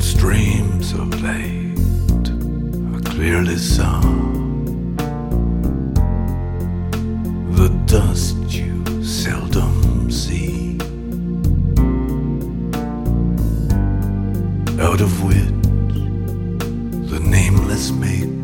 streams of light are clearly saw. The dust you seldom see, out of which the nameless make